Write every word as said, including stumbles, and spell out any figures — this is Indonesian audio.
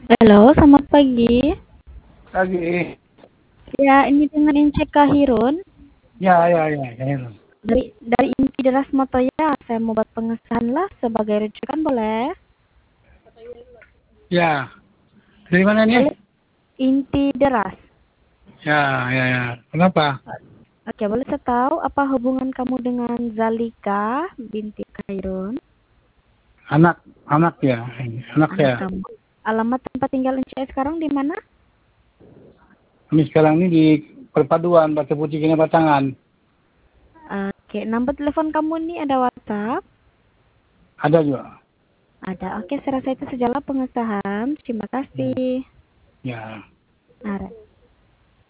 Halo, selamat pagi. Pagi. Ya, ini dengan Ince Kahirun. Ya, ya, ya, ya. Ya. Dari dari Inti Deras Motoya, saya mau buat pengesahan lah sebagai rujukan boleh? Ya. Dari mana nih? Boleh. Inti Deras. Ya, ya, ya. Kenapa? Oke, boleh saya tahu apa hubungan kamu dengan Zalika binti Kahirun, Anak, anak ya. Anak anak saya. kamu? Alamat tempat tinggal Ince sekarang di mana? Kami sekarang ini di perpaduan Batu Putih Kini Batangan. Oke, nomor telepon kamu nih ada WhatsApp? Ada juga. Ada. Oke, saya rasa itu sejalan pengesahan. Terima Ya. kasih. Ya. Nah,